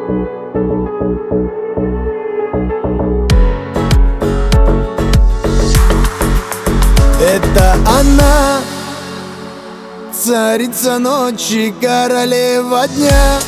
Это она, царица ночи, королева дня.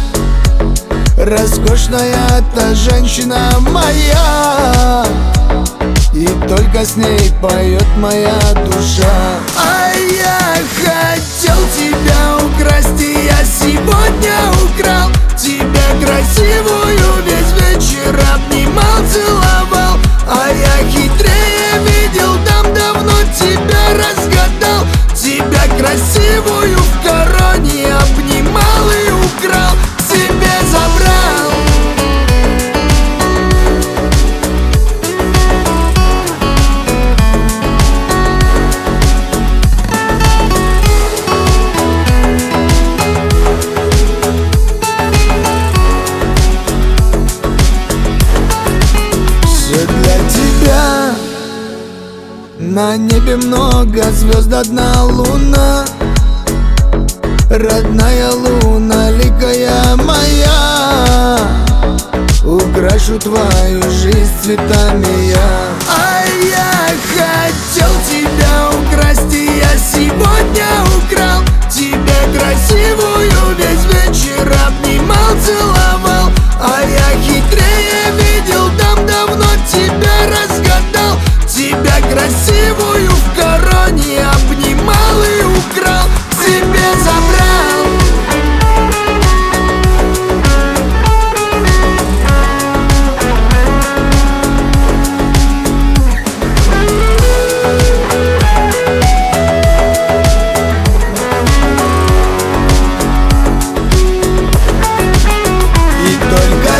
Роскошная та женщина моя, и только с ней поет моя душа. А я хотел тебя украсть, и я сегодня украл тебя красивую, весь вечер обнимал, целовал. А я хитрее видел, там давно тебя разгадал. Тебя красивую в короне обнимал и украл, к себе забрал. Все для тебя. На небе много звезд, одна луна. Родная луна, ликая моя, украшу твою жизнь цветами я. А я хотел тебя украсть, и я сегодня украл тебя красивую, весь вечер обнимал, целовал. А я хитрее видел, там давно тебя разгадал. Тебя красивую в короне обнимал и украл, к себе забрал. И только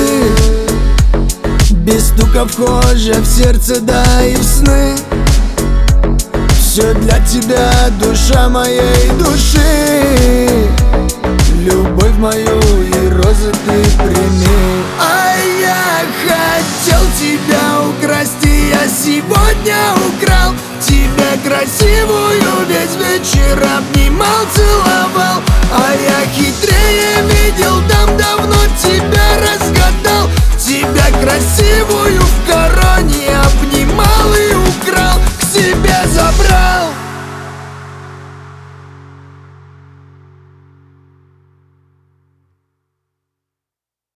ты, без стука вхожа в сердце, да и в сны. Все для тебя, душа моей души. Любовь мою и розы ты прими. А я хотел тебя украсть, и я сегодня украл тебя красивую, весь вечер обнимал, целовал. А я хитрее видел, там давно тебя разгадал. Тебя красивую